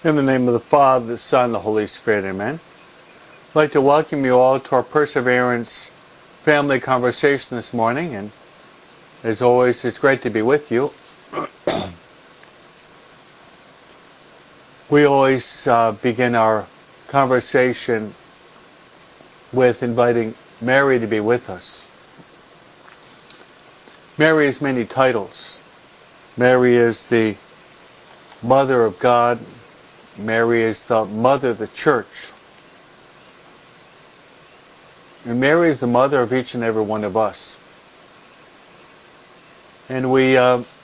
In the name of the Father, the Son, and the Holy Spirit, amen. I'd like to welcome you all to our Perseverance family conversation this morning, and as always, it's great to be with you. We always begin our conversation with inviting Mary to be with us. Mary has many titles. Mary is the Mother of God. Mary is the Mother of the Church. And Mary is the Mother of each and every one of us. And we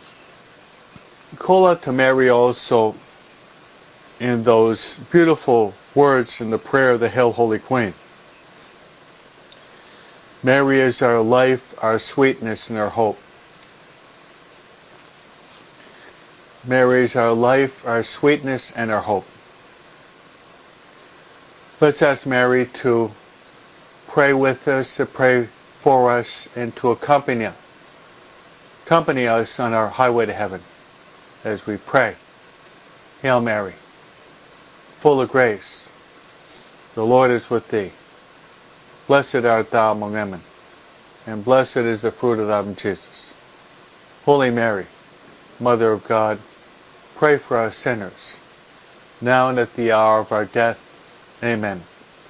call out to Mary also in those beautiful words in the prayer of the Hail, Holy Queen. Mary is our life, our sweetness, and our hope. Mary is our life, our sweetness, and our hope. Let's ask Mary to pray with us, to pray for us, and to accompany us on our highway to heaven as we pray. Hail Mary, full of grace, the Lord is with thee. Blessed art thou among women, and blessed is the fruit of thy womb, Jesus. Holy Mary, Mother of God, pray for us sinners, now and at the hour of our death. Amen.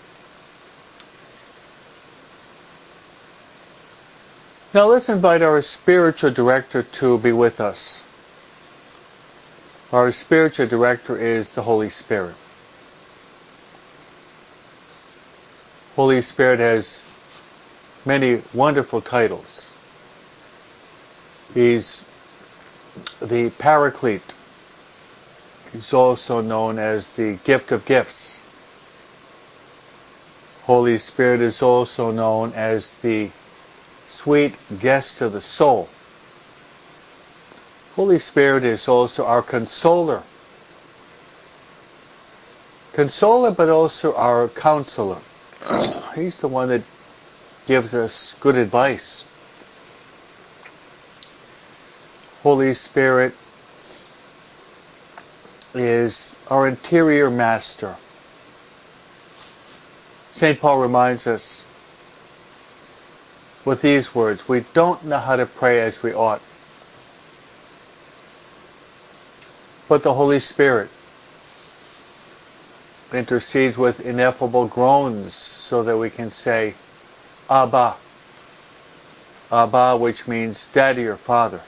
Now let's invite our spiritual director to be with us. Our spiritual director is the Holy Spirit. Holy Spirit has many wonderful titles. He's the Paraclete. He's also known as the Gift of Gifts. Holy Spirit is also known as the Sweet Guest of the Soul. Holy Spirit is also our Consoler. Consoler, but also our Counselor. He's the one that gives us good advice. Holy Spirit is our interior master. St. Paul reminds us with these words, we don't know how to pray as we ought, but the Holy Spirit intercedes with ineffable groans so that we can say, Abba. Abba, which means Daddy or Father.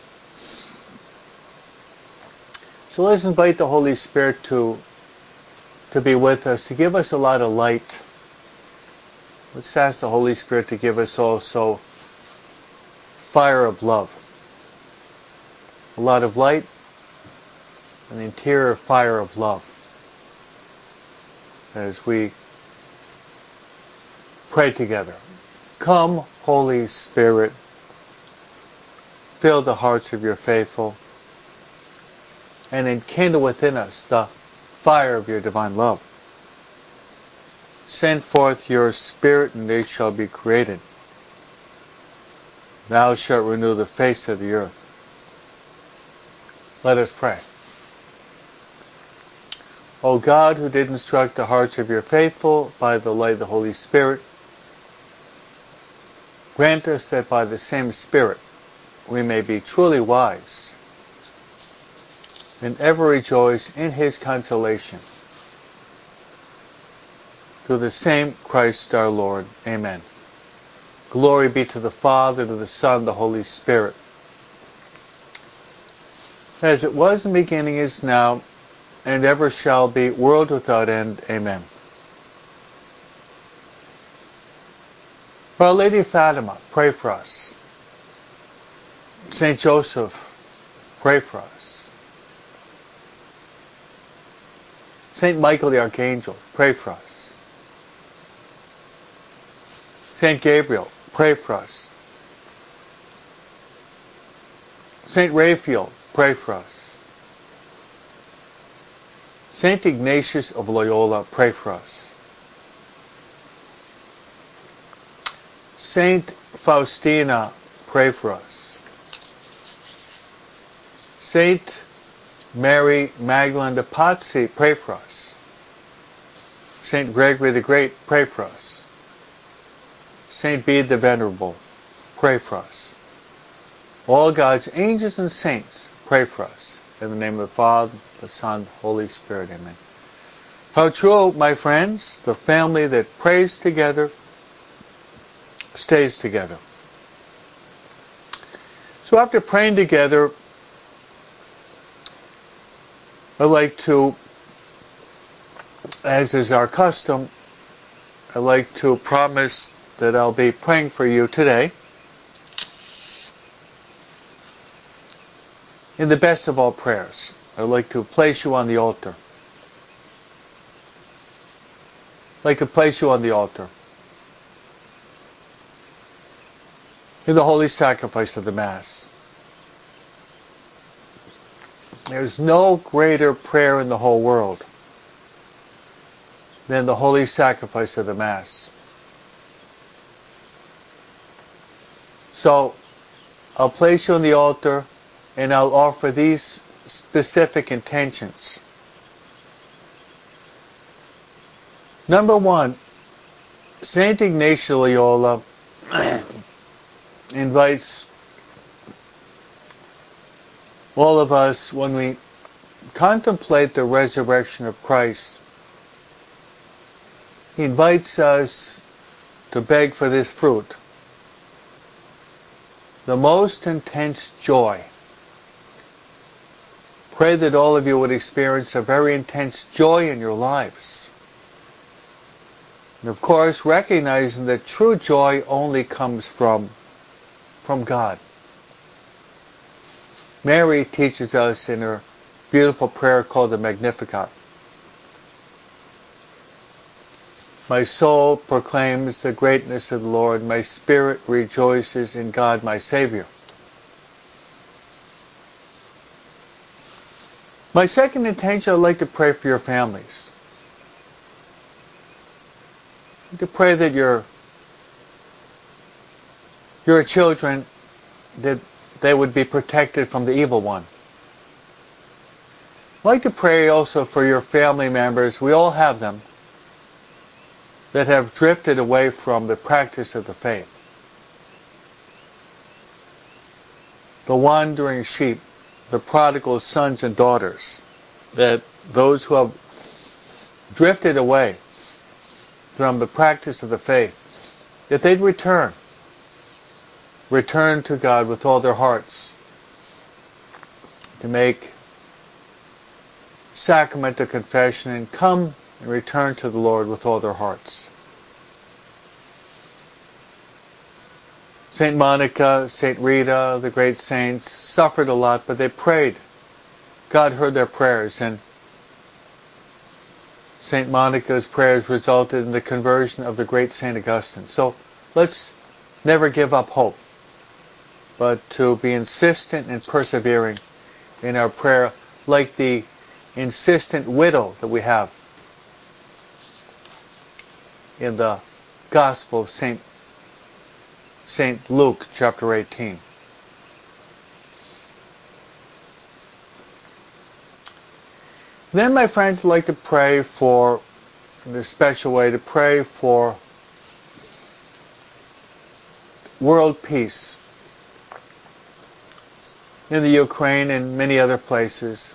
So let's invite the Holy Spirit to be with us, to give us a lot of light. Let's ask the Holy Spirit to give us also fire of love. A lot of light, an interior fire of love. As we pray together. Come, Holy Spirit, fill the hearts of your faithful, and enkindle within us the fire of your divine love. Send forth your Spirit, and they shall be created. Thou shalt renew the face of the earth. Let us pray. O God, who did instruct the hearts of your faithful by the light of the Holy Spirit, grant us that by the same Spirit we may be truly wise and ever rejoice in his consolation. Through the same Christ our Lord. Amen. Glory be to the Father, to the Son, and the Holy Spirit. As it was in the beginning, is now, and ever shall be, world without end. Amen. Our Lady of Fatima, pray for us. Saint Joseph, pray for us. Saint Michael the Archangel, pray for us. Saint Gabriel, pray for us. Saint Raphael, pray for us. Saint Ignatius of Loyola, pray for us. Saint Faustina, pray for us. Saint Mary Magdalene de Pazzi, pray for us. Saint Gregory the Great, pray for us. Saint Bede the Venerable, pray for us. All God's angels and saints, pray for us. In the name of the Father, the Son, the Holy Spirit, amen. How true, my friends, the family that prays together stays together. So after praying together, I'd like to, as is our custom, I'd like to promise that I'll be praying for you today in the best of all prayers. I'd like to place you on the altar. I'd like to place you on the altar in the holy sacrifice of the Mass. There's no greater prayer in the whole world than the holy sacrifice of the Mass. So, I'll place you on the altar and I'll offer these specific intentions. Number one, Saint Ignatius of Loyola invites all of us, when we contemplate the resurrection of Christ, he invites us to beg for this fruit. The most intense joy. Pray that all of you would experience a very intense joy in your lives. And of course, recognizing that true joy only comes from God. Mary teaches us in her beautiful prayer called the Magnificat. My soul proclaims the greatness of the Lord. My spirit rejoices in God my Savior. My second intention, I'd like to pray for your families. I'd like to pray that your children, that they would be protected from the evil one. I'd like to pray also for your family members, we all have them, that have drifted away from the practice of the faith. The wandering sheep, the prodigal sons and daughters, that those who have drifted away from the practice of the faith, that they'd return to God with all their hearts, to make sacrament of confession and come and return to the Lord with all their hearts. Saint Monica, Saint Rita, the great saints, suffered a lot, but they prayed. God heard their prayers, and Saint Monica's prayers resulted in the conversion of the great Saint Augustine. So let's never give up hope, but to be insistent and persevering in our prayer, like the insistent widow that we have in the Gospel of Saint Luke, chapter 18. Then, my friends, I'd like to pray for, in a special way, to pray for world peace in the Ukraine and many other places.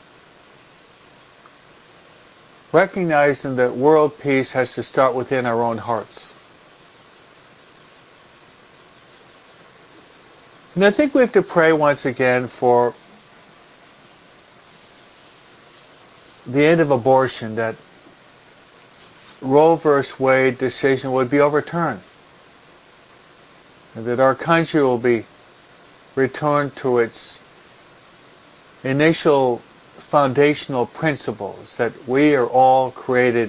Recognizing that world peace has to start within our own hearts. And I think we have to pray once again for the end of abortion, that Roe vs. Wade decision would be overturned, and that our country will be returned to its initial foundational principles, that we are all created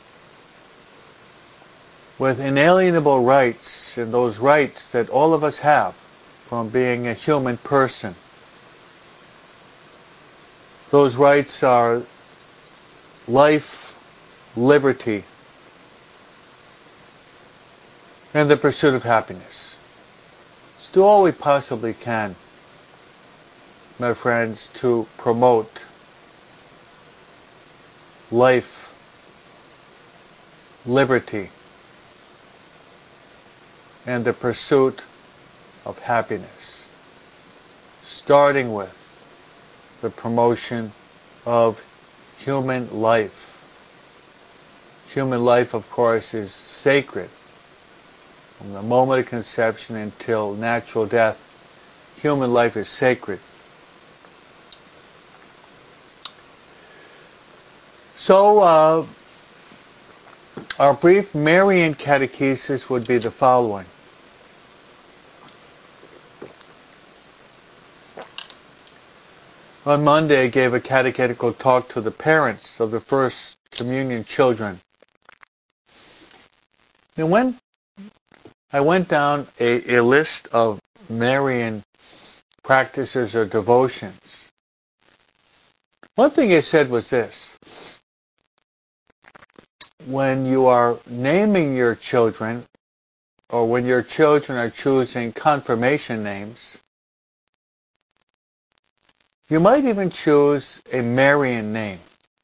with inalienable rights, and those rights that all of us have from being a human person. Those rights are life, liberty, and the pursuit of happiness. Let's do all we possibly can, my friends, to promote life, liberty, and the pursuit of happiness, starting with the promotion of human life. Human life, of course, is sacred. From the moment of conception until natural death, human life is sacred. So, our brief Marian catechesis would be the following. On Monday, I gave a catechetical talk to the parents of the First Communion children. And when I went down a list of Marian practices or devotions, one thing I said was this. When you are naming your children, or when your children are choosing confirmation names, you might even choose a Marian name.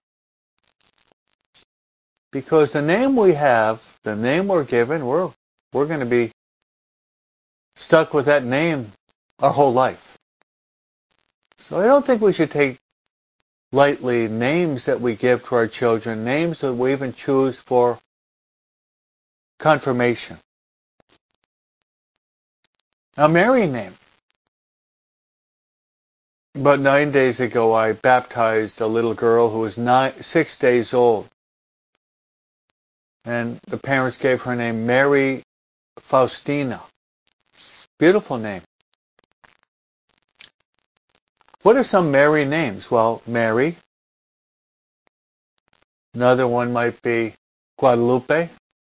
Because the name we have, the name we're given, we're going to be stuck with that name our whole life. So I don't think we should take lightly names that we give to our children, names that we even choose for confirmation. A Marian name. About 9 days ago, I baptized a little girl who was 6 days old. And the parents gave her name Mary Faustina. Beautiful name. What are some Mary names? Well, Mary. Another one might be Guadalupe.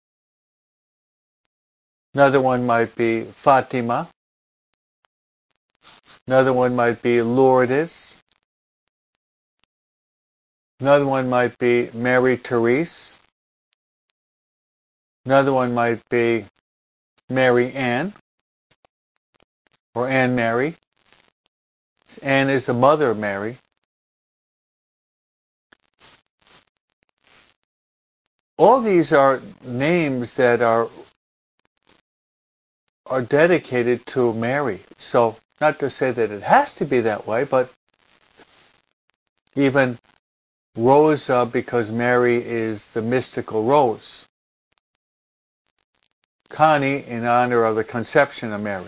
Another one might be Fatima. Another one might be Lourdes. Another one might be Mary Therese. Another one might be Mary Ann, or Anne Mary. Anne is the mother of Mary. All these are names that are dedicated to Mary. So, not to say that it has to be that way, but even Rosa, because Mary is the mystical rose. Connie, in honor of the conception of Mary.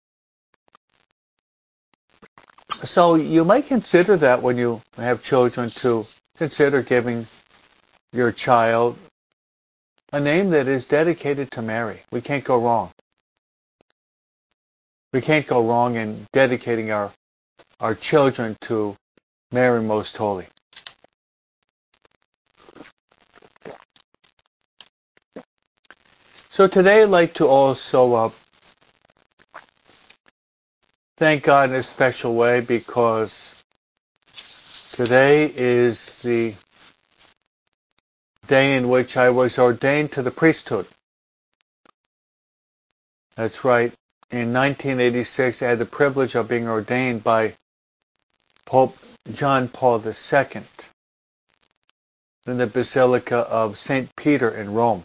So you might consider that when you have children, to consider giving your child a name that is dedicated to Mary. We can't go wrong. We can't go wrong in dedicating our children to Mary Most Holy. So today I'd like to also thank God in a special way, because today is the day in which I was ordained to the priesthood. That's right. In 1986, I had the privilege of being ordained by Pope John Paul II in the Basilica of St. Peter in Rome.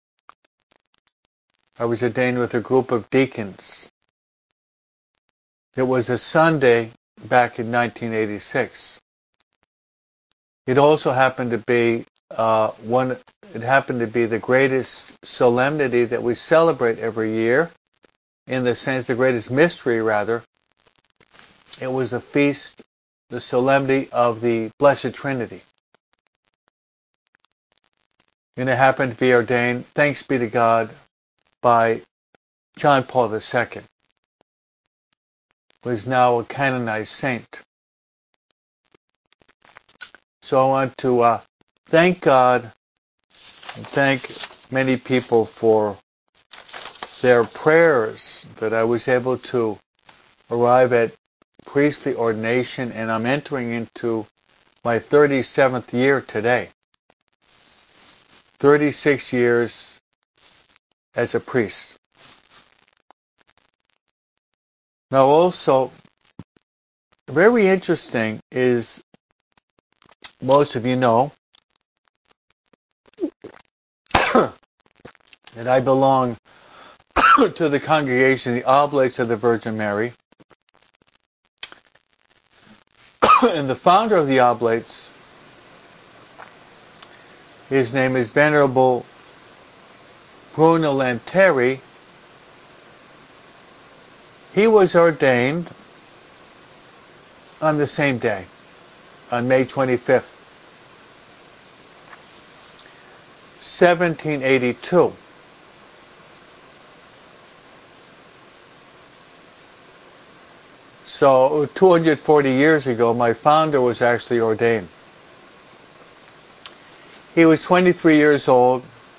I was ordained with a group of deacons. It was a Sunday back in 1986. It also happened to be the greatest solemnity that we celebrate every year, in the sense, the greatest mystery rather. It was a feast, the solemnity of the Blessed Trinity. And it happened to be ordained, thanks be to God, by John Paul II, who is now a canonized saint. So I want to thank God and thank many people for their prayers that I was able to arrive at priestly ordination, and I'm entering into my 37th year today. 36 years as a priest. Now also, very interesting is, most of you know, that I belong to the congregation, the Oblates of the Virgin Mary. And the founder of the Oblates, his name is Venerable Bruno Lanteri. He was ordained on the same day, on May 25th, 1782. So 240 years ago, my founder was actually ordained. He was 23 years old,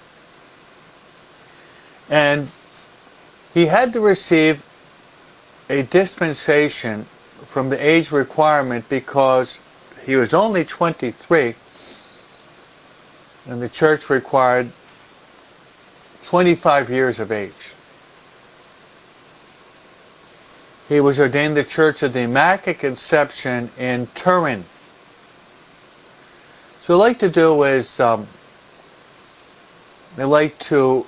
and he had to receive a dispensation from the age requirement because he was only 23, and the church required 25 years of age. He was ordained the Church of the Immaculate Conception in Turin. So what I like to do is, I like to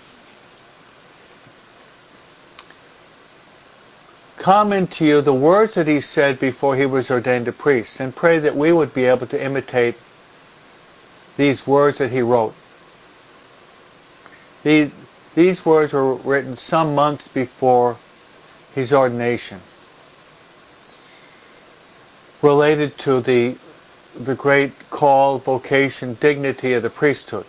comment to you the words that he said before he was ordained a priest, and pray that we would be able to imitate these words that he wrote. These words were written some months before his ordination, related to the great call, vocation, dignity of the priesthood.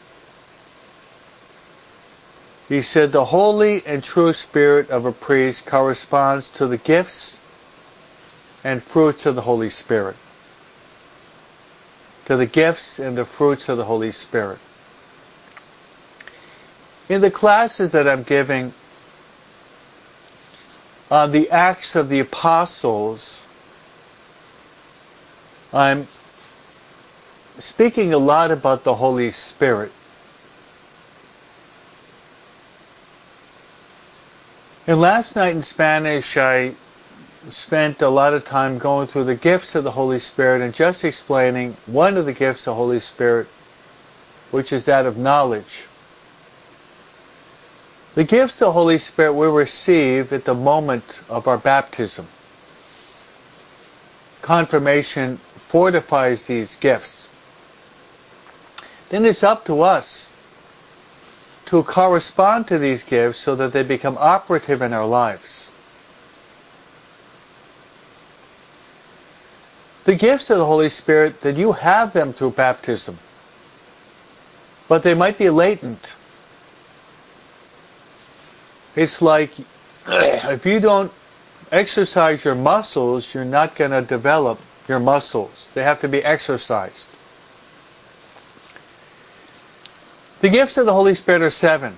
He said, the holy and true spirit of a priest corresponds to the gifts and fruits of the Holy Spirit. To the gifts and the fruits of the Holy Spirit. In the classes that I'm giving on the Acts of the Apostles, I'm speaking a lot about the Holy Spirit. And last night in Spanish, I spent a lot of time going through the gifts of the Holy Spirit and just explaining one of the gifts of the Holy Spirit, which is that of knowledge. The gifts of the Holy Spirit we receive at the moment of our baptism. Confirmation fortifies these gifts. Then it's up to us to correspond to these gifts so that they become operative in our lives. The gifts of the Holy Spirit, that you have them through baptism, but they might be latent. It's like if you don't exercise your muscles, you're not going to develop your muscles. They have to be exercised. The gifts of the Holy Spirit are 7.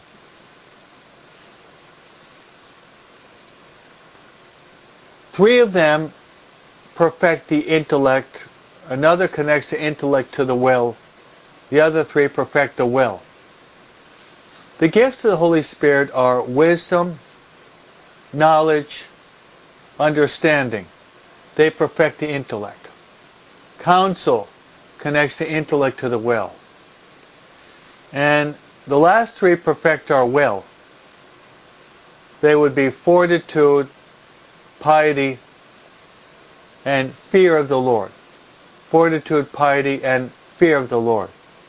Three of them perfect the intellect. Another connects the intellect to the will. The other 3 perfect the will. The gifts of the Holy Spirit are wisdom, knowledge, understanding. They perfect the intellect. Counsel connects the intellect to the will. And the last 3 perfect our will. They would be fortitude, piety, and fear of the Lord. Fortitude, piety, and fear of the Lord.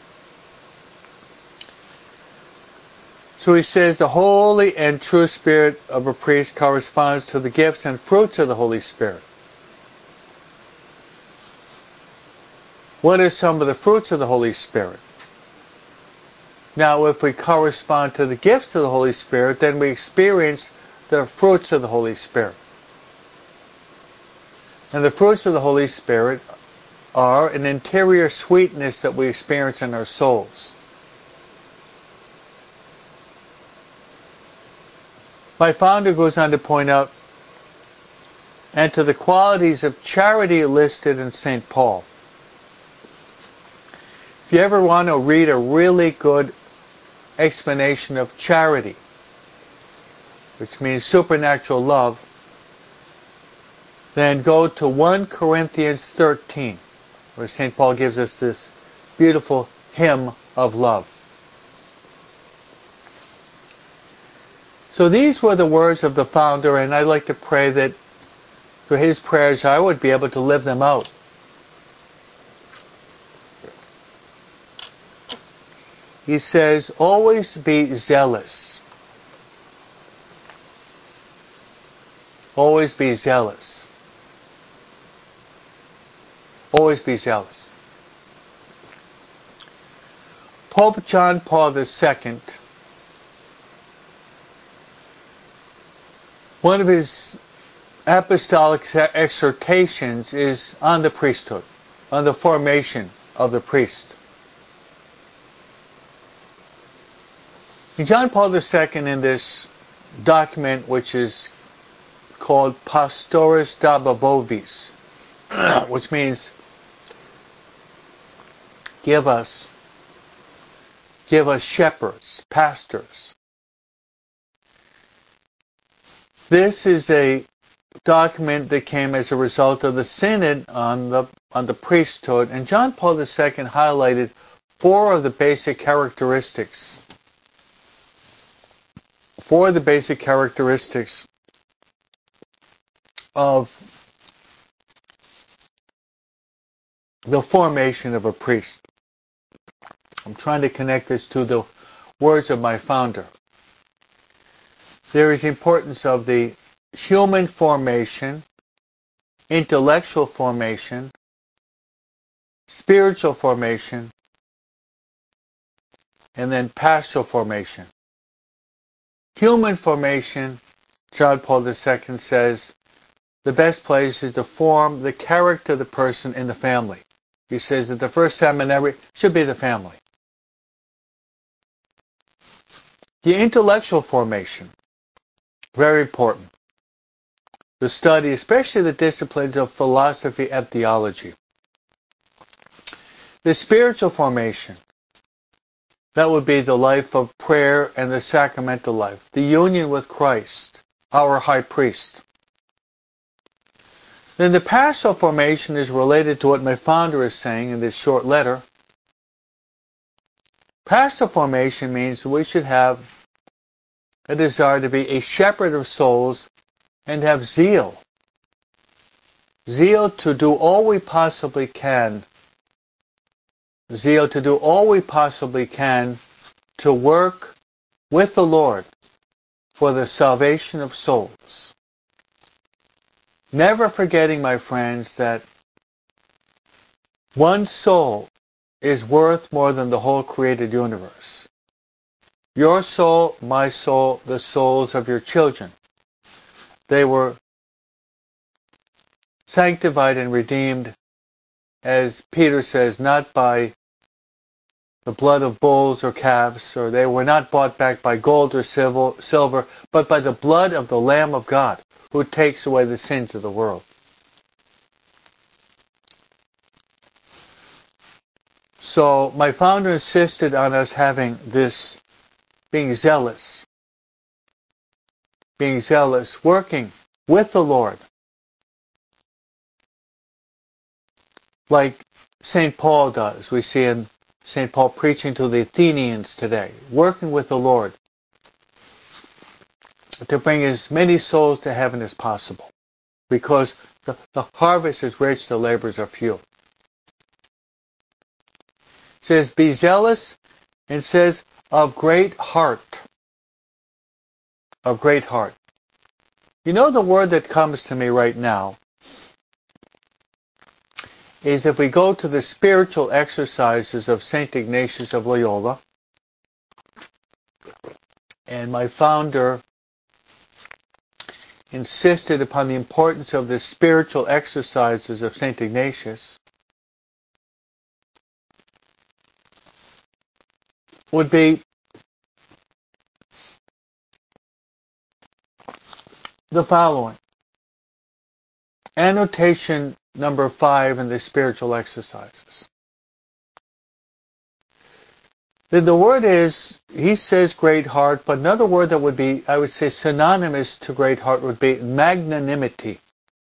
So he says the holy and true spirit of a priest corresponds to the gifts and fruits of the Holy Spirit. What are some of the fruits of the Holy Spirit? Now, if we correspond to the gifts of the Holy Spirit, then we experience the fruits of the Holy Spirit. And the fruits of the Holy Spirit are an interior sweetness that we experience in our souls. My founder goes on to point out, and to the qualities of charity listed in St. Paul. If you ever want to read a really good explanation of charity, which means supernatural love, then go to 1 Corinthians 13, where St. Paul gives us this beautiful hymn of love. So these were the words of the founder, and I'd like to pray that through his prayers I would be able to live them out. He says, always be zealous. Always be zealous. Always be zealous. Pope John Paul II, one of his apostolic exhortations is on the priesthood, on the formation of the priest. John Paul II, in this document which is called Pastores Dababovis, which means give us shepherds, pastors. This is a document that came as a result of the synod on the priesthood, and John Paul II highlighted 4 of the basic characteristics. 4 of the basic characteristics of the formation of a priest. I'm trying to connect this to the words of my founder. There is the importance of the human formation, intellectual formation, spiritual formation, and then pastoral formation. Human formation, John Paul II says, the best place is to form the character of the person in the family. He says that the first seminary should be the family. The intellectual formation, very important. The study, especially the disciplines of philosophy and theology. The spiritual formation, that would be the life of prayer and the sacramental life. The union with Christ, our high priest. Then the pastoral formation is related to what my founder is saying in this short letter. Pastoral formation means we should have a desire to be a shepherd of souls and have zeal. Zeal to do all we possibly can. Zeal to do all we possibly can to work with the Lord for the salvation of souls. Never forgetting, my friends, that one soul is worth more than the whole created universe. Your soul, my soul, the souls of your children. They were sanctified and redeemed, as Peter says, not by the blood of bulls or calves, or they were not bought back by gold or silver, but by the blood of the Lamb of God, who takes away the sins of the world. So my founder insisted on us having this, being zealous, working with the Lord. Like St. Paul does. We see in St. Paul preaching to the Athenians today, working with the Lord to bring as many souls to heaven as possible, because the harvest is rich, the labors are few. It says, be zealous, and says, of great heart. Of great heart. You know, the word that comes to me right now is, if we go to the spiritual exercises of St. Ignatius of Loyola, and my founder insisted upon the importance of the spiritual exercises of St. Ignatius, would be the following. Annotation number 5 in the spiritual exercises. The word is, he says great heart, but another word that would be, I would say, synonymous to great heart would be magnanimity.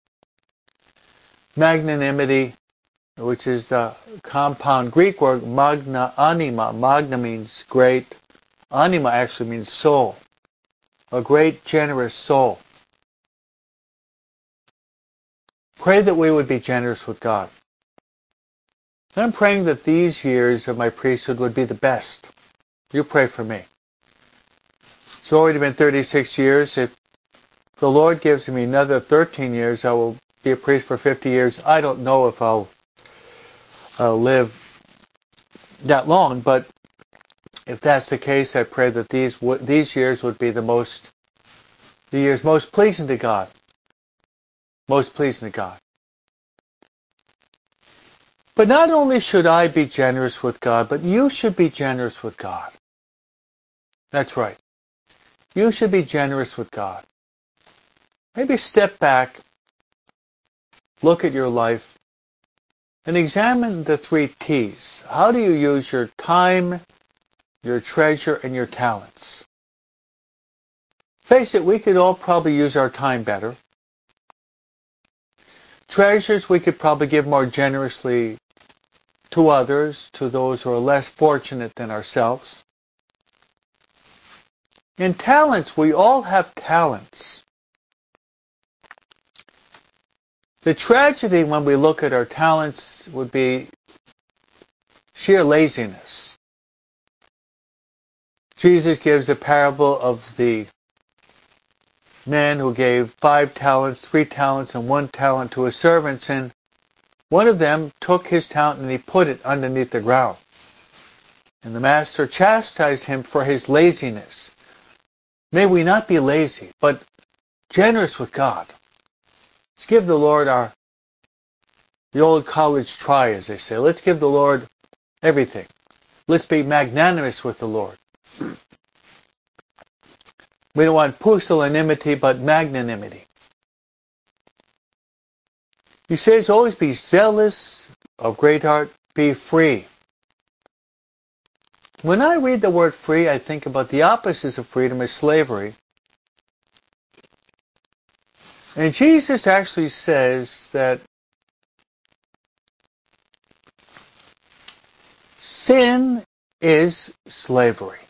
Magnanimity, which is the compound Greek word magna anima. Magna means great. Anima actually means soul. a great generous soul. Pray that we would be generous with God. And I'm praying that these years of my priesthood would be the best. You pray for me. It's already been 36 years. If the Lord gives me another 13 years, I will be a priest for 50 years. I don't know if I'll live that long, but if that's the case, I pray that these years would be the years most pleasing to God. Most pleasing to God. But not only should I be generous with God, but you should be generous with God. That's right. You should be generous with God. Maybe step back, look at your life, and examine the 3 T's. How do you use your time, your treasure, and your talents? Face it, we could all probably use our time better. Treasures we could probably give more generously to others, to those who are less fortunate than ourselves. And talents, we all have talents. The tragedy when we look at our talents would be sheer laziness. Jesus gives a parable of the man who gave 5 talents, 3 talents, and 1 talent to his servants, and one of them took his talent and he put it underneath the ground. And the master chastised him for his laziness. May we not be lazy, but generous with God. Let's give the Lord the old college try, as they say. Let's give the Lord everything. Let's be magnanimous with the Lord. We don't want pusillanimity, but magnanimity. He says, always be zealous of great heart, be free. When I read the word free, I think about the opposites of freedom as slavery. And Jesus actually says that sin is slavery.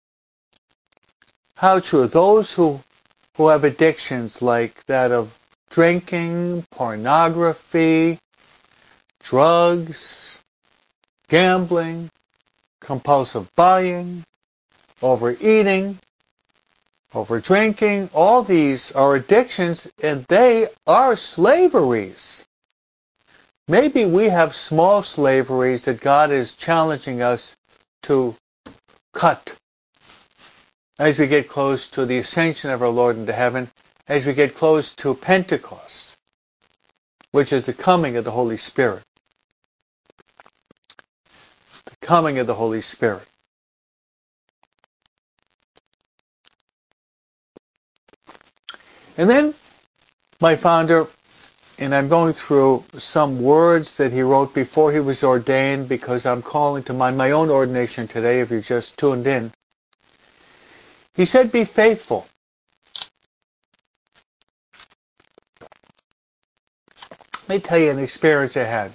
How true. Those who have addictions like that of drinking, pornography, drugs, gambling, compulsive buying, overeating, overdrinking, all these are addictions and they are slaveries. Maybe we have small slaveries that God is challenging us to cut as we get close to the ascension of our Lord into heaven, as we get close to Pentecost, which is the coming of the Holy Spirit. The coming of the Holy Spirit. And then my founder, and I'm going through some words that he wrote before he was ordained because I'm calling to mind my own ordination today if you just tuned in. He said, be faithful. Let me tell you an experience I had.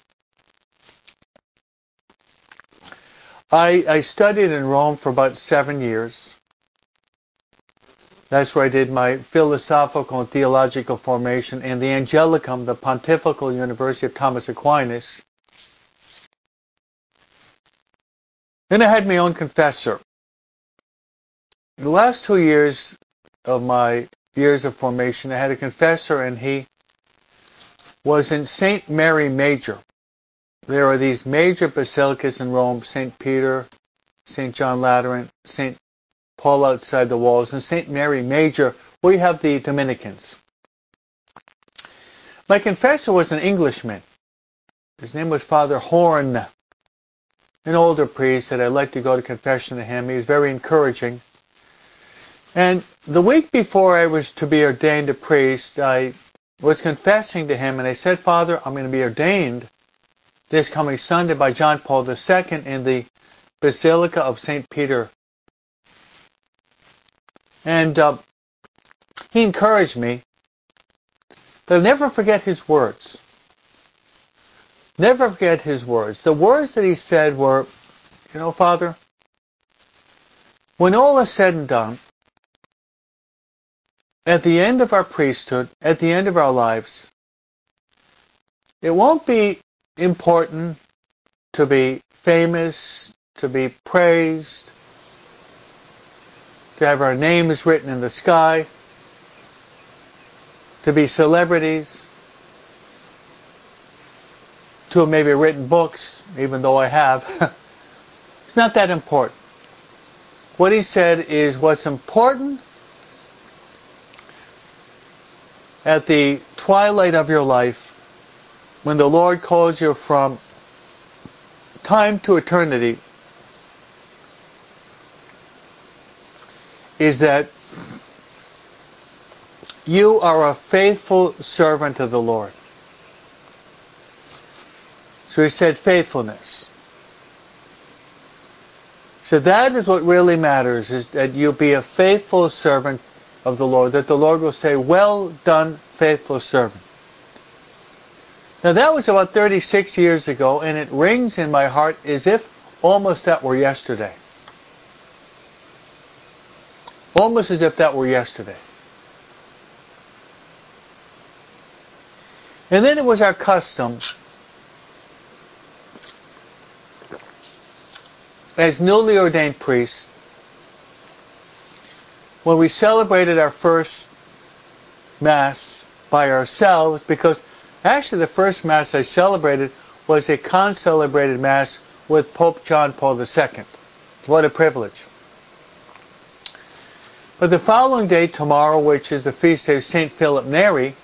I studied in Rome for about 7 years. That's where I did my philosophical and theological formation in the Angelicum, the Pontifical University of Thomas Aquinas. Then I had my own confessor. The last 2 years of my years of formation, I had a confessor, and he was in St. Mary Major. There are these major basilicas in Rome, St. Peter, St. John Lateran, St. Paul outside the walls, and St. Mary Major, where you have the Dominicans. My confessor was an Englishman. His name was Father Horn, an older priest that I'd like to go to confession to him. He was very encouraging. And the week before I was to be ordained a priest, I was confessing to him, and I said, Father, I'm going to be ordained this coming Sunday by John Paul II in the Basilica of St. Peter. And he encouraged me to never forget his words. Never forget his words. The words that he said were, Father, when all is said and done, at the end of our priesthood, at the end of our lives, it won't be important to be famous, to be praised, to have our names written in the sky, to be celebrities, to have maybe written books, even though I have. It's not that important. What he said is what's important at the twilight of your life, when the Lord calls you from time to eternity, is that you are a faithful servant of the Lord. So he said faithfulness. So that is what really matters, is that you be a faithful servant of the Lord, that the Lord will say, well done, faithful servant. Now that was about 36 years ago, and it rings in my heart as if almost that were yesterday. Almost as if that were yesterday. And then it was our custom, as newly ordained priests, when we celebrated our first Mass by ourselves, because actually the first Mass I celebrated was a concelebrated Mass with Pope John Paul II. What a privilege. But the following day, tomorrow, which is the feast day of St. Philip Neri,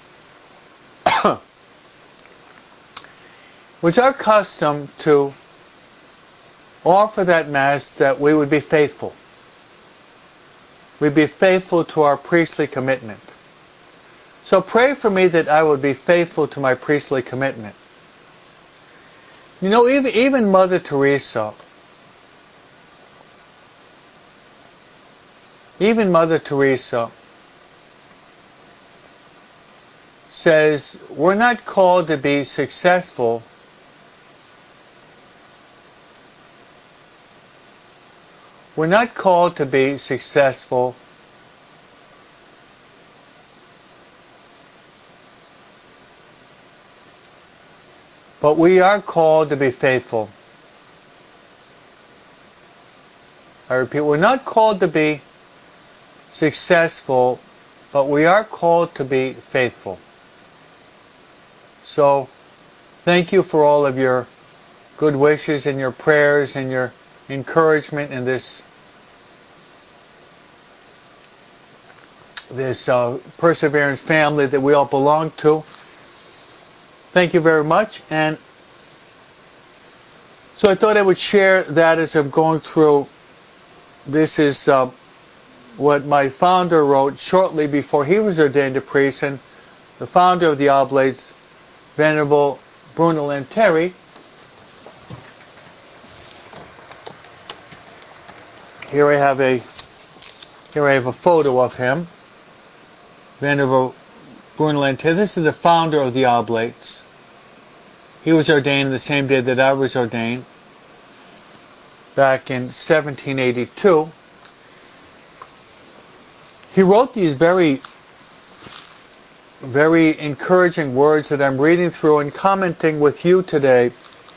was our custom to offer that Mass that we would be faithful. We'd be faithful to our priestly commitment. So pray for me that I would be faithful to my priestly commitment. You know, even Mother Teresa, says we're not called to be successful. We're not called to be successful but we are called to be faithful. I repeat, we're not called to be successful, but we are called to be faithful. So, thank you for all of your good wishes and your prayers and your encouragement in this Perseverance family that we all belong to. Thank you very much. And so I thought I would share that as I'm going through. This is what my founder wrote shortly before he was ordained a priest, and the founder of the Oblates, Venerable Bruno Lanteri. Here I have a photo of him. Venerable Bruno Lanteri. This is the founder of the Oblates. He was ordained the same day that I was ordained, back in 1782. He wrote these very, very encouraging words that I'm reading through and commenting with you today,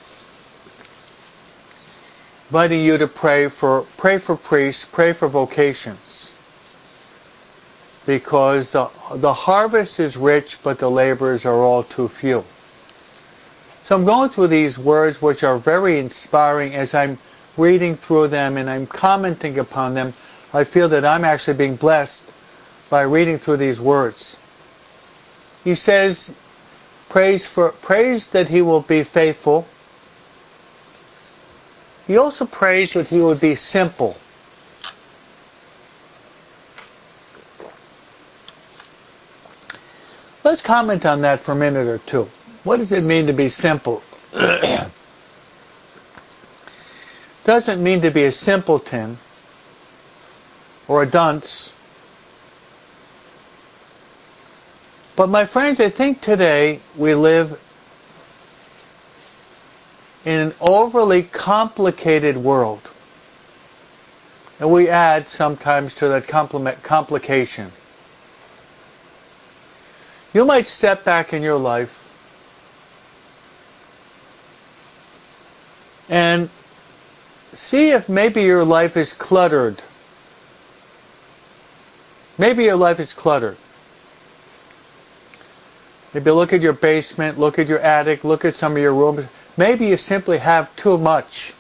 inviting you to pray for priests, pray for vocations. Because the harvest is rich, but the laborers are all too few. So I'm going through these words, which are very inspiring. As I'm reading through them and I'm commenting upon them, I feel that I'm actually being blessed by reading through these words. He says, praise that he will be faithful. He also prays that he would be simple. Let's comment on that for a minute or two. What does it mean to be simple? Doesn't mean to be a simpleton or a dunce. But my friends, I think today we live in an overly complicated world. And we add sometimes to that complication. You might step back in your life and see if maybe your life is cluttered. Maybe your life is cluttered. Maybe look at your basement, look at your attic, look at some of your rooms. Maybe you simply have too much.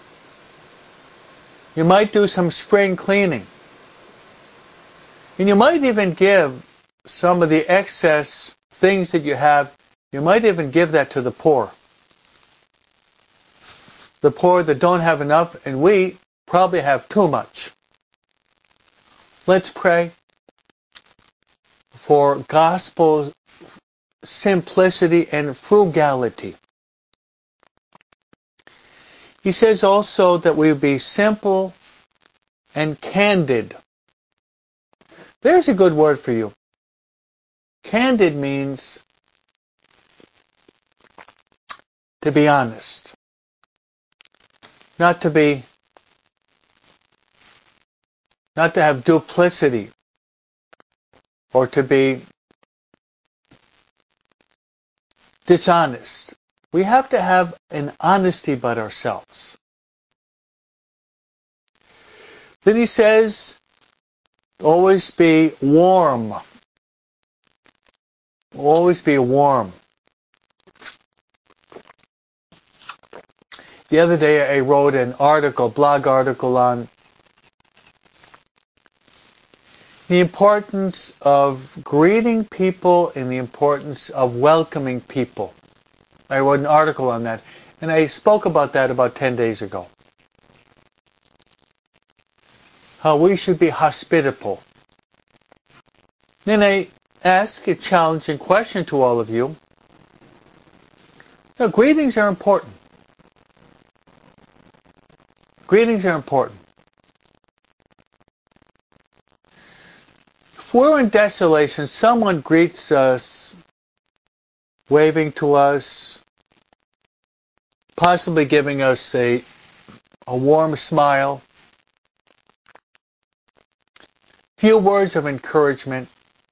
You might do some spring cleaning. And you might even give some of the excess things that you have, you might even give that to the poor. The poor that don't have enough, and we probably have too much. Let's pray for gospel simplicity and frugality. He says also that we be simple and candid. There's a good word for you. Candid means to be honest. Not to have duplicity or to be dishonest. We have to have an honesty about ourselves. Then he says, always be warm. Always be warm. The other day I wrote an article, blog article on the importance of greeting people and the importance of welcoming people. I wrote an article on that, and I spoke about that about 10 days ago. How we should be hospitable. Then I ask a challenging question to all of you. Now, greetings are important. Greetings are important. If we're in desolation, someone greets us, waving to us, possibly giving us a warm smile, few words of encouragement,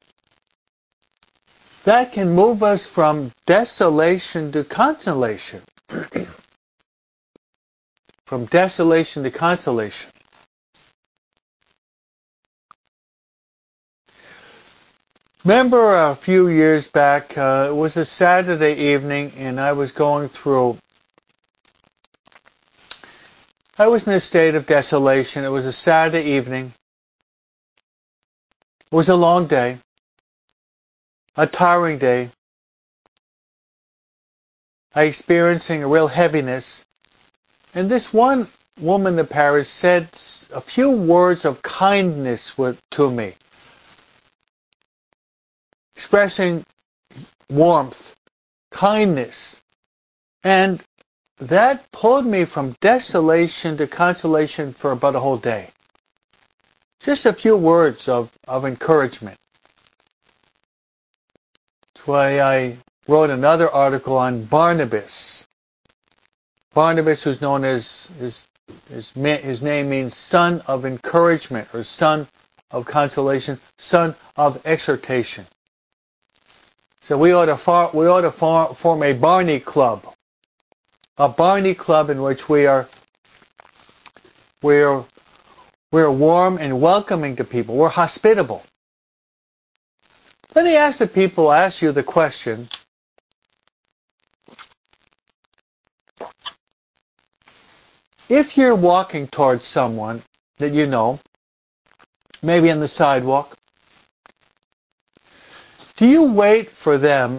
that can move us from desolation to consolation. From desolation to consolation. Remember a few years back, it was a Saturday evening, and I was in a state of desolation. It was a Saturday evening. It was a long day, a tiring day. I was experiencing a real heaviness. And this one woman in Paris said a few words of kindness to me, expressing warmth, kindness. And that pulled me from desolation to consolation for about a whole day. Just a few words of encouragement. That's why I wrote another article on Barnabas. Barnabas, who's known as, his name means son of encouragement, or son of consolation, son of exhortation. So we ought to form a Barney Club. A Barney Club in which we're warm and welcoming to people. We're hospitable. Let me ask you the question, if you're walking towards someone that you know, maybe on the sidewalk, do you wait for them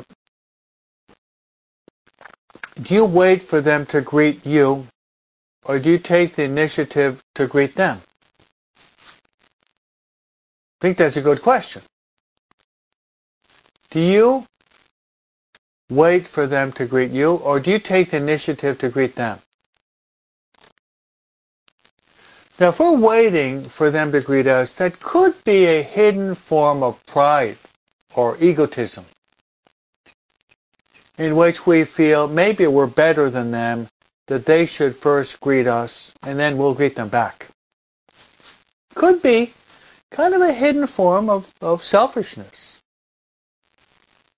to greet you, or do you take the initiative to greet them? I think that's a good question. Do you wait for them to greet you, or do you take the initiative to greet them? Now, if we're waiting for them to greet us, that could be a hidden form of pride or egotism, in which we feel maybe we're better than them, that they should first greet us, and then we'll greet them back. Could be kind of a hidden form of selfishness.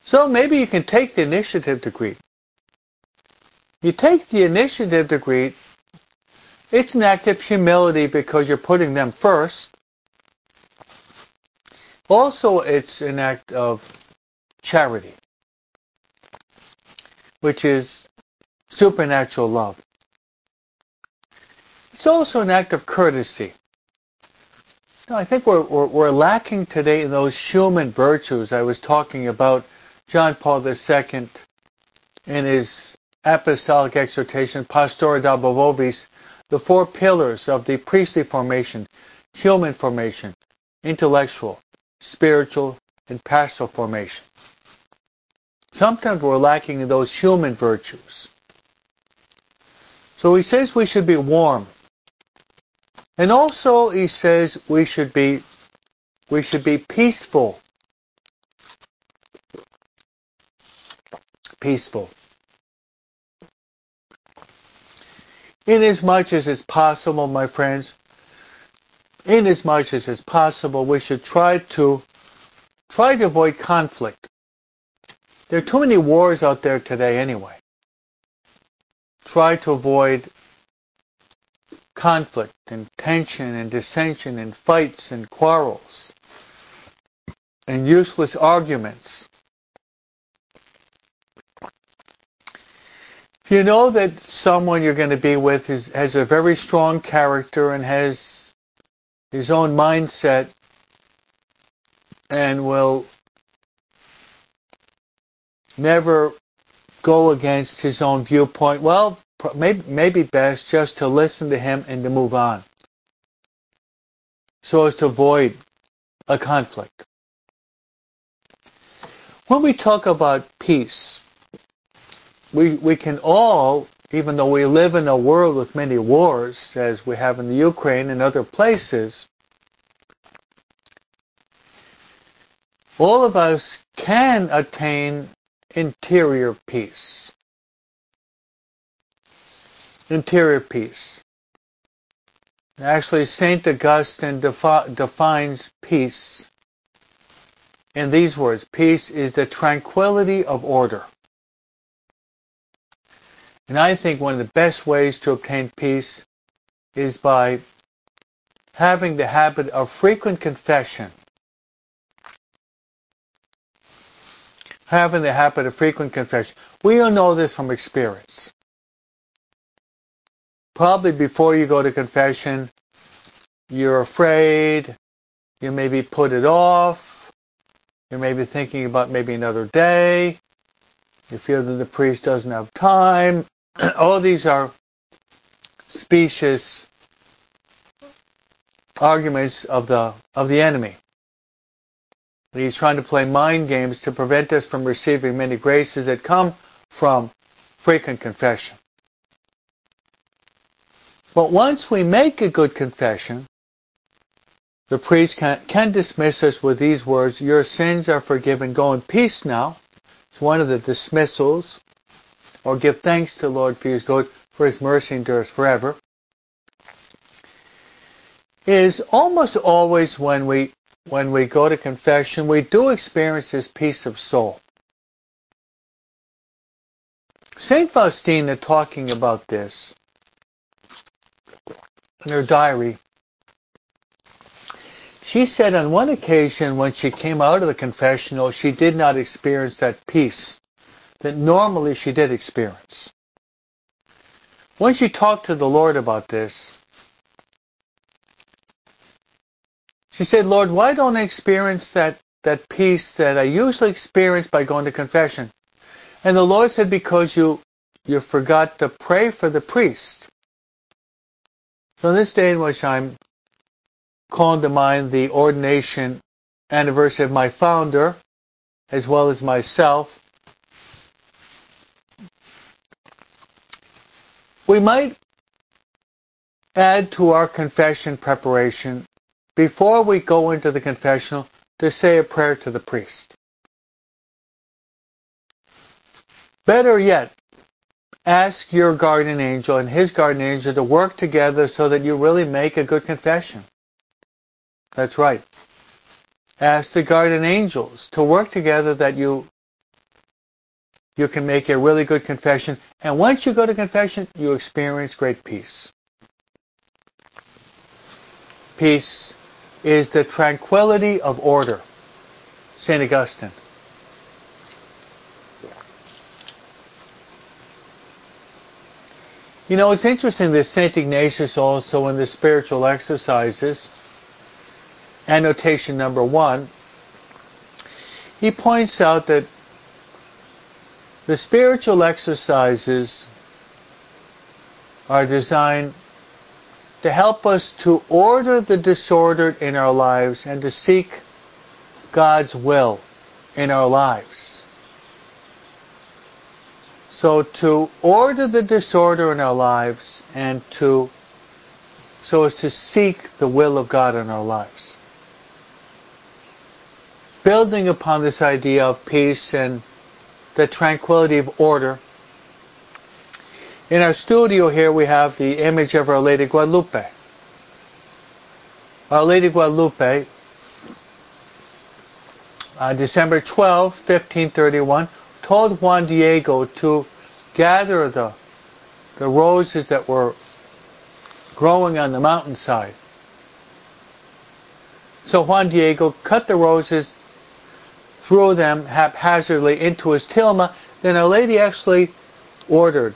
So maybe you can take the initiative to greet. You take the initiative to greet. It's an act of humility because you're putting them first. Also, it's an act of charity, which is supernatural love. It's also an act of courtesy. I think we're lacking today in those human virtues. I was talking about John Paul II in his apostolic exhortation, Pastora Dabo Vobis, the four pillars of the priestly formation: human formation, intellectual, spiritual, and pastoral formation. Sometimes we're lacking in those human virtues. So he says we should be warm. And also he says we should be peaceful. Peaceful. Inasmuch as it's possible, my friends, inasmuch as it's possible, we should try to avoid conflict. There are too many wars out there today anyway. Try to avoid conflict and tension and dissension and fights and quarrels and useless arguments. If you know that someone you're going to be with has a very strong character and has his own mindset and will never go against his own viewpoint, well, maybe best just to listen to him and to move on, so as to avoid a conflict. When we talk about peace, we can all, even though we live in a world with many wars, as we have in the Ukraine and other places, all of us can attain interior peace. Interior peace. Actually, St. Augustine defines peace in these words: peace is the tranquility of order. And I think one of the best ways to obtain peace is by having the habit of frequent confession. Having the habit of frequent confession. We all know this from experience. Probably before you go to confession, you're afraid, you maybe put it off, you may be thinking about maybe another day, you feel that the priest doesn't have time. All these are specious arguments of the enemy. He's trying to play mind games to prevent us from receiving many graces that come from frequent confession. But once we make a good confession, the priest can dismiss us with these words: your sins are forgiven, go in peace now. It's one of the dismissals. Or give thanks to the Lord for his good, for his mercy endures forever. Is almost always when we go to confession, we do experience this peace of soul. St. Faustina, talking about this in her diary, she said on one occasion when she came out of the confessional, she did not experience that peace that normally she did experience. When she talked to the Lord about this, she said, Lord, why don't I experience that peace that I usually experience by going to confession? And the Lord said, because you forgot to pray for the priest. So this day in which I'm calling to mind the ordination anniversary of my founder, as well as myself, we might add to our confession preparation, before we go into the confessional, to say a prayer to the priest. Better yet, ask your guardian angel and his guardian angel to work together so that you really make a good confession. That's right. Ask the guardian angels to work together that you you can make a really good confession. And once you go to confession, you experience great peace. Peace is the tranquility of order. St. Augustine. You know, it's interesting that St. Ignatius also in the spiritual exercises, annotation number 1, he points out that the spiritual exercises are designed to help us to order the disordered in our lives and to seek God's will in our lives. So to order the disorder in our lives and so as to seek the will of God in our lives. Building upon this idea of peace and the tranquility of order, in our studio here we have the image of Our Lady Guadalupe. Our Lady Guadalupe, on December 12, 1531, told Juan Diego to gather the roses that were growing on the mountainside. So Juan Diego cut the roses, threw them haphazardly into his tilma. Then Our Lady actually ordered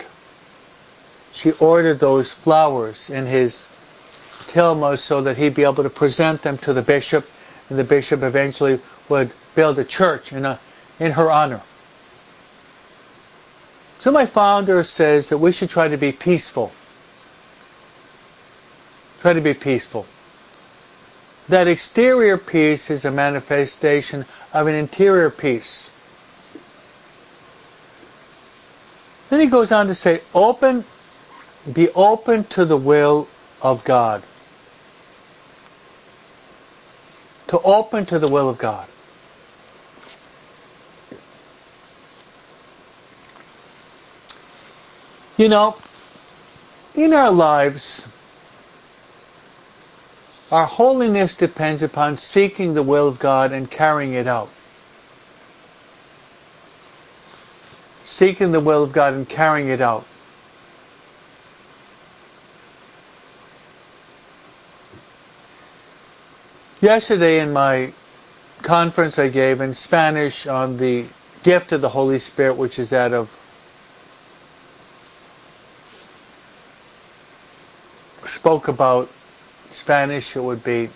those flowers in his tilma so that he'd be able to present them to the bishop, and the bishop eventually would build a church in her honor. So my founder says that we should try to be peaceful. Try to be peaceful. That exterior peace is a manifestation of an interior peace. Then he goes on to say, be open to the will of God. To open to the will of God. You know, in our lives, our holiness depends upon seeking the will of God and carrying it out. Seeking the will of God and carrying it out. Yesterday in my conference I gave in Spanish on the gift of the Holy Spirit, which is that of spoke about Spanish, it would be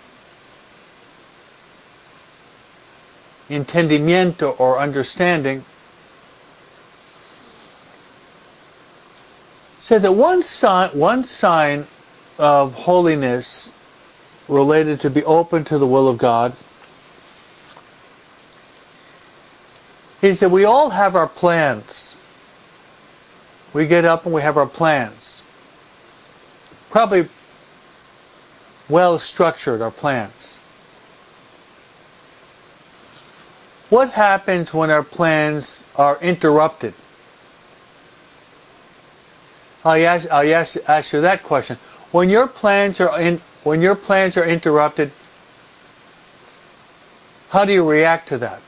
entendimiento or understanding. Said that one sign of holiness related to be open to the will of God is that we all have our plans. We get up and we have our plans. Probably well structured, our plans. What happens when our plans are interrupted? I'll ask you that question. When your plans are interrupted, how do you react to that?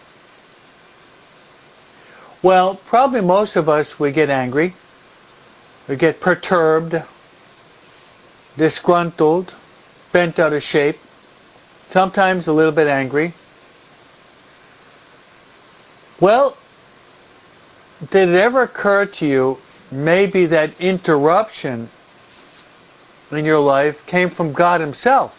Well, probably most of us, we get angry, we get perturbed, disgruntled, bent out of shape, sometimes a little bit angry. Well, did it ever occur to you maybe that interruption in your life came from God Himself?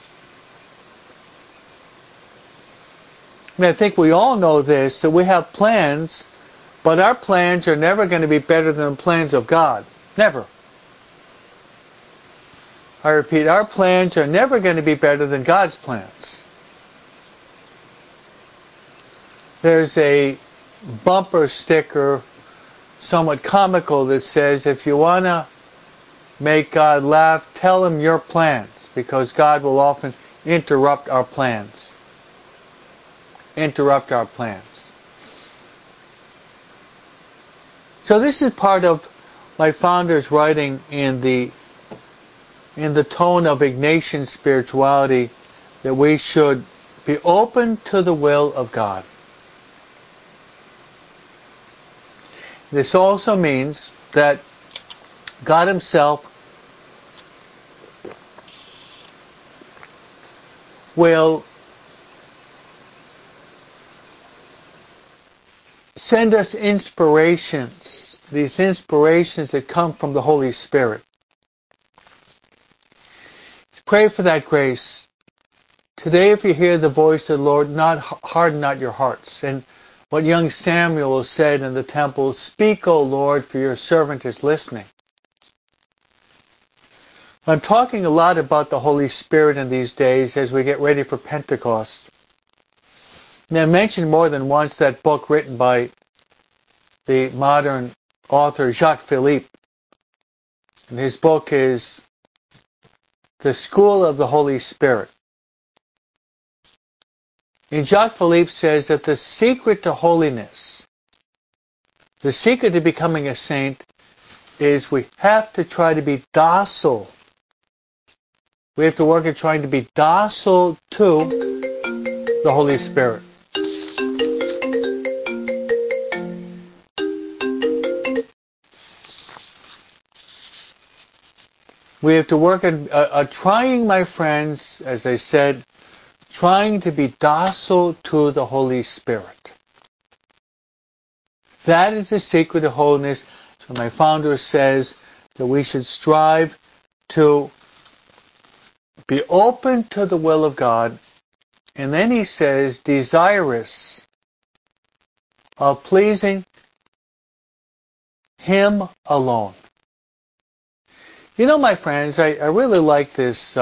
I mean, I think we all know this, that we have plans, but our plans are never going to be better than the plans of God. Never. I repeat, our plans are never going to be better than God's plans. There's a bumper sticker, somewhat comical, that says, if you want to make God laugh, tell Him your plans, because God will often interrupt our plans. Interrupt our plans. So this is part of my founder's writing in the tone of Ignatian spirituality, that we should be open to the will of God. This also means that God Himself will send us inspirations, these inspirations that come from the Holy Spirit. Pray for that grace. Today, if you hear the voice of the Lord, harden not your hearts. And what young Samuel said in the temple, speak, O Lord, for your servant is listening. I'm talking a lot about the Holy Spirit in these days as we get ready for Pentecost. And I mentioned more than once that book written by the modern author Jacques Philippe. And his book is The School of the Holy Spirit. And Jacques Philippe says that the secret to holiness, the secret to becoming a saint, is we have to try to be docile. We have to work at trying to be docile to the Holy Spirit. We have to work at trying, my friends, as I said, trying to be docile to the Holy Spirit. That is the secret to holiness. So my founder says that we should strive to be open to the will of God. And then he says, desirous of pleasing Him alone. You know, my friends, I really like this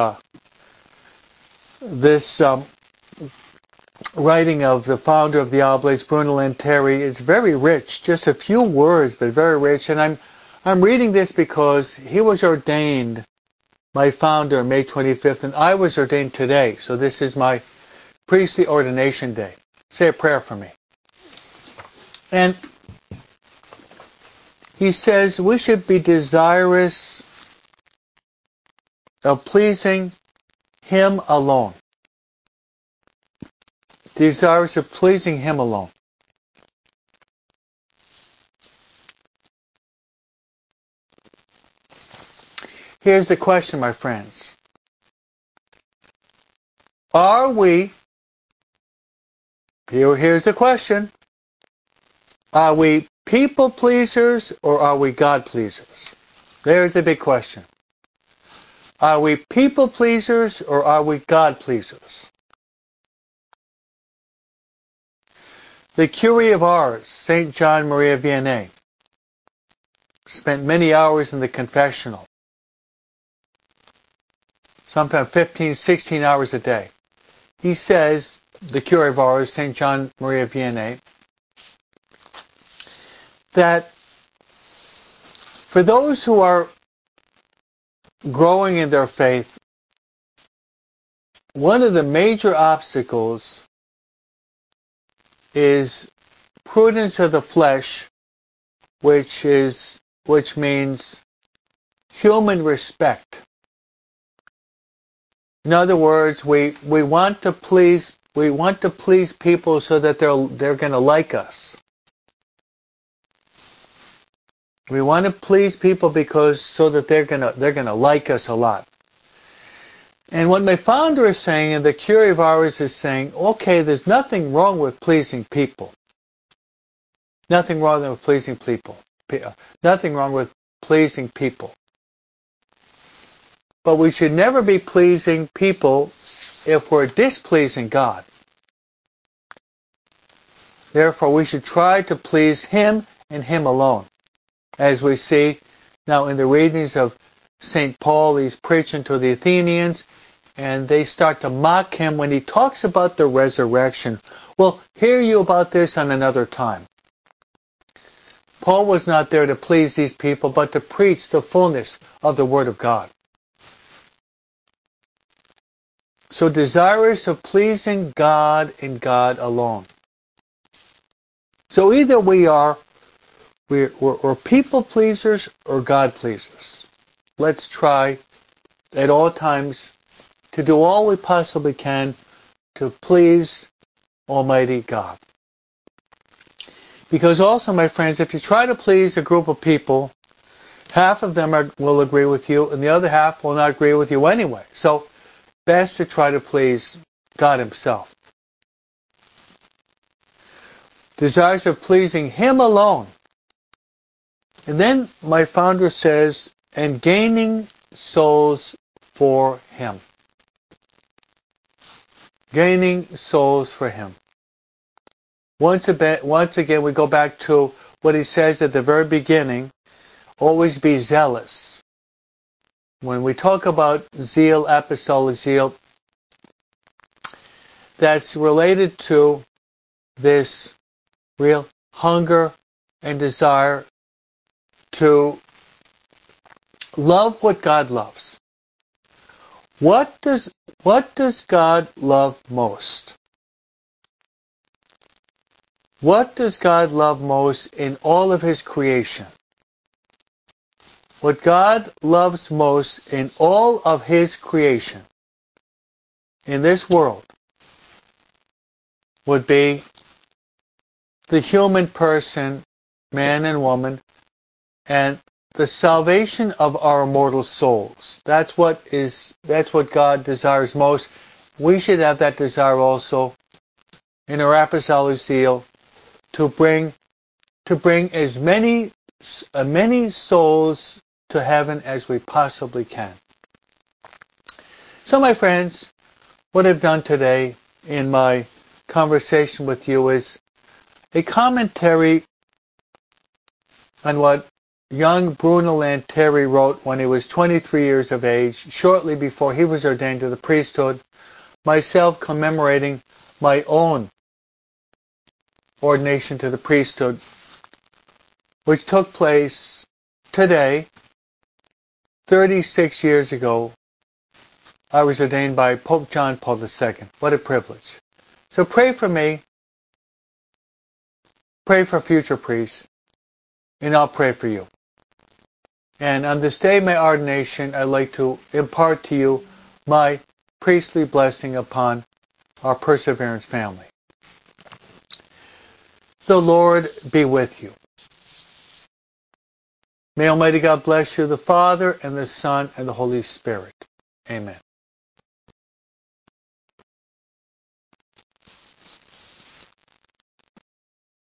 writing of the founder of the Oblates, Bruno Lanteri. It's very rich, just a few words, but very rich. And I'm reading this because he was ordained, my founder, May 25th, and I was ordained today. So this is my priestly ordination day. Say a prayer for me. And he says we should be desirous of pleasing Him alone. Desirous of pleasing Him alone. Here's the question, my friends. Here's the question. Are we people pleasers or are we God pleasers? There's the big question. Are we people pleasers or are we God pleasers? The Curé of Ars, St. John Maria Vianney, spent many hours in the confessional. Sometimes 15, 16 hours a day. He says, the Curé of Ars, St. John Maria Vianney, that for those who are growing in their faith, one of the major obstacles is prudence of the flesh, which means human respect. In other words, we want to please people so that they're going to like us. We want to please people so that they're going to like us a lot. And what my founder is saying, and the Curé of Ars is saying, okay, there's nothing wrong with pleasing people. Nothing wrong with pleasing people. Nothing wrong with pleasing people. But we should never be pleasing people if we're displeasing God. Therefore, we should try to please Him and Him alone. As we see now in the readings of St. Paul, he's preaching to the Athenians, and they start to mock him when he talks about the resurrection. We'll hear you about this on another time. Paul was not there to please these people, but to preach the fullness of the Word of God. So desirous of pleasing God and God alone. So either we're people pleasers or God pleasers. Let's try at all times to do all we possibly can to please Almighty God. Because also, my friends, if you try to please a group of people, half of them will agree with you, and the other half will not agree with you anyway. So, best to try to please God Himself. Desires of pleasing Him alone. And then my founder says, and gaining souls for Him. Gaining souls for Him. Once again, we go back to what he says at the very beginning. Always be zealous. When we talk about zeal, apostolic zeal, that's related to this real hunger and desire to love what God loves. What does God love most? What does God love most in all of His creation? What God loves most in all of His creation in this world would be the human person, man and woman, and the salvation of our immortal souls. That's what God desires most. We should have that desire also in our apostolic zeal to bring as many souls to heaven as we possibly can. So, my friends, what I've done today in my conversation with you is a commentary on what young Bruno Lanteri wrote when he was 23 years of age, shortly before he was ordained to the priesthood, myself commemorating my own ordination to the priesthood, which took place today, 36 years ago. I was ordained by Pope John Paul II. What a privilege. So pray for me, pray for future priests, and I'll pray for you. And on this day of my ordination, I'd like to impart to you my priestly blessing upon our Perseverance family. The Lord be with you. May Almighty God bless you, the Father, and the Son, and the Holy Spirit. Amen.